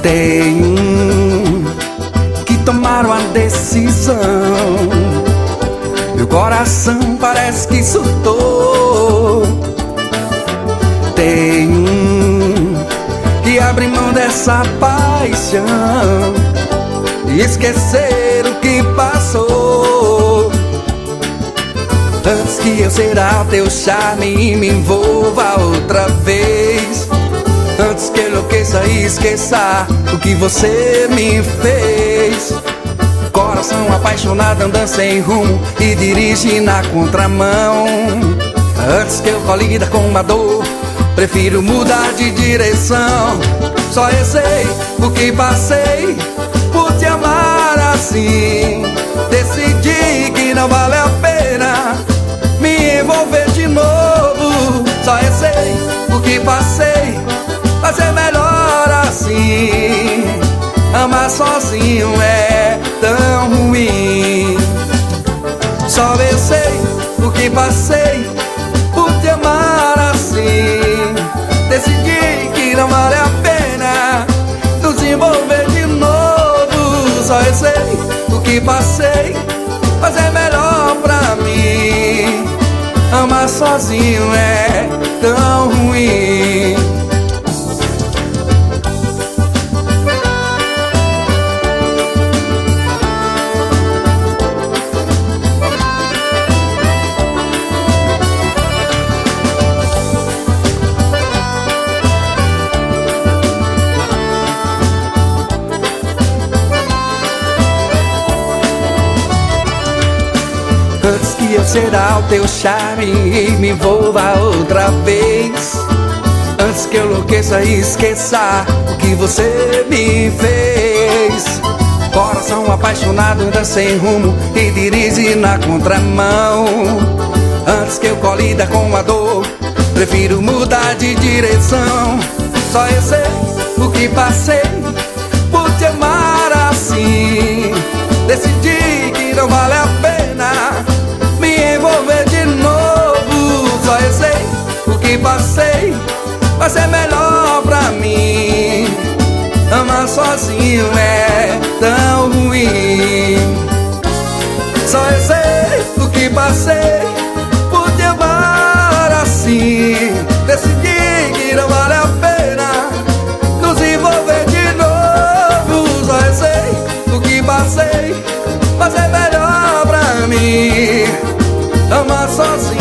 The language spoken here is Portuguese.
Tem um que tomaram a decisão. Meu coração parece que surtou. Tem um que abre mão dessa paixão e esquecer o que passou. Antes que eu será teu charme e me envolva outra vez. Antes que eu enlouqueça e esqueça o que você me fez. Coração apaixonado andando sem rumo e dirige na contramão. Antes que eu colida com uma dor, prefiro mudar de direção. Só eu sei o que passei por te amar assim. Decidi que não vale a pena me envolver de novo. Só eu sei o que passei, mas é melhor assim. Amar sozinho é tão ruim. Só eu sei o que passei por te amar assim. Decidi que não vale a pena nos envolver de novo. Só eu sei o que passei, mas é melhor pra mim. Amar sozinho é tão ruim. Antes que eu será o teu charme e me envolva outra vez. Antes que eu enlouqueça e esqueça o que você me fez. Coração apaixonado anda sem rumo e dirige na contramão. Antes que eu colida com a dor, prefiro mudar de direção. Só eu sei o que passei por te amar assim. Decidi que não vale a pena me envolver de novo. Só eu sei o que passei, mas é melhor pra mim. Amar sozinho é tão ruim. Só eu sei o que passei por te amar assim. Decidi que não vale a pena nos envolver de novo. Só eu sei o que passei, mas é melhor pra mim. Amar sozinho